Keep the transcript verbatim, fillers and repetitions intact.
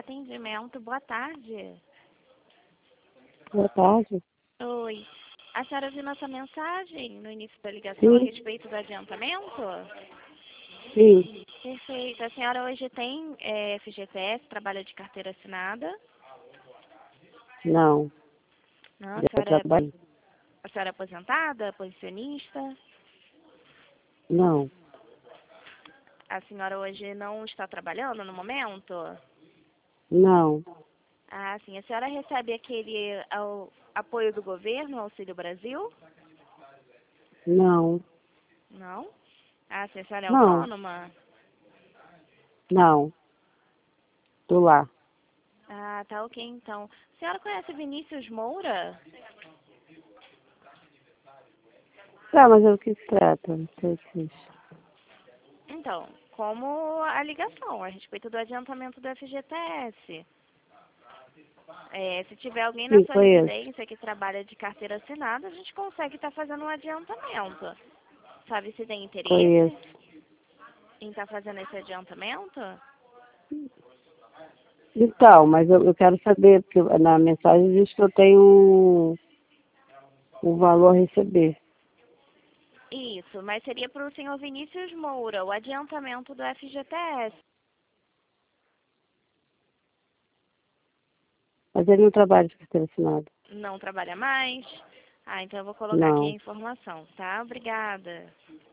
Atendimento, boa tarde. Boa tarde. Oi. A senhora viu nossa mensagem no início da ligação Sim. a respeito do adiantamento? Sim. Perfeito. A senhora hoje tem é, F G T S, trabalha de carteira assinada? Não. Não, a Já senhora é, trabalhei. a senhora é aposentada, pensionista? Não. A senhora hoje não está trabalhando no momento? Não. Ah, sim. A senhora recebe aquele ao, apoio do governo, Auxílio Brasil? Não. Não? Ah, sim. A senhora é Não. autônoma? Não. Tô lá. Ah, tá ok, então. A senhora conhece Vinícius Moura? Tá, mas é o que se trata? Não sei se... Então, como a ligação a respeito do adiantamento do F G T S. É, se tiver alguém na Sim, sua conheço. residência que trabalha de carteira assinada, a gente consegue estar fazendo um adiantamento. Sabe se tem interesse Conheço. em estar fazendo esse adiantamento? Então, mas eu, eu quero saber, porque na mensagem diz que eu tenho um, um valor a receber. Isso, mas seria para o senhor Vinícius Moura, o adiantamento do F G T S. Mas ele não trabalha de carteira assinada. Não trabalha mais? Ah, então eu vou colocar aqui a Não. informação, tá? Obrigada.